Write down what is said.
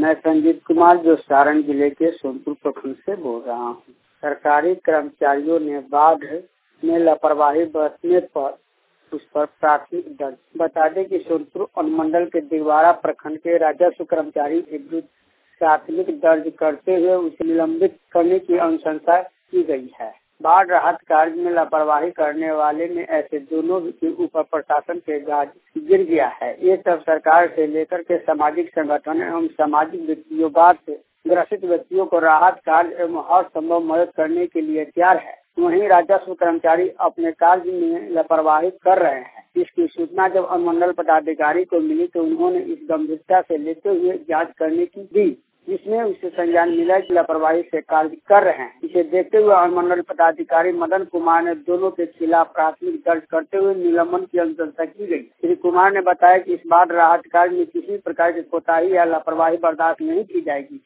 मैं संजीत कुमार जो सारण जिले के सोनपुर प्रखंड से बोल रहा हूँ। सरकारी कर्मचारियों ने बाढ़ में लापरवाही बरतने पर उस पर प्राथमिक दर्ज। बता दें कि सोनपुर अनुमंडल के दिगवाड़ा प्रखंड के राजस्व कर्मचारी के विरुद्ध प्राथमिक दर्ज करते हुए उसे निलंबित करने की अनुशंसा की गई है। बाढ़ राहत कार्य में लापरवाही करने वाले ने ऐसे दोनों के ऊपर प्रशासन के गाज गिर गया है। ये सब सरकार से लेकर के सामाजिक संगठन एवं सामाजिक व्यक्तियों बाढ़ से ग्रसित व्यक्तियों को राहत कार्य एवं हर संभव मदद करने के लिए तैयार है। वहीं राजस्व कर्मचारी अपने कार्य में लापरवाही कर रहे हैं। इसकी सूचना जब अनुमंडल पदाधिकारी को मिली तो उन्होंने इस गंभीरता से लेते हुए जांच करने की दी, जिसमें उसे संज्ञान मिला कि लापरवाही से कार्य कर रहे हैं। इसे देखते हुए अनुमंडल पदाधिकारी मदन कुमार ने दोनों के खिलाफ प्राथमिक दर्ज करते हुए निलंबन की अनुशंसा की गई। श्री कुमार ने बताया कि इस बाढ़ राहत कार्य में किसी प्रकार की कोताही या लापरवाही बर्दाश्त नहीं की जाएगी।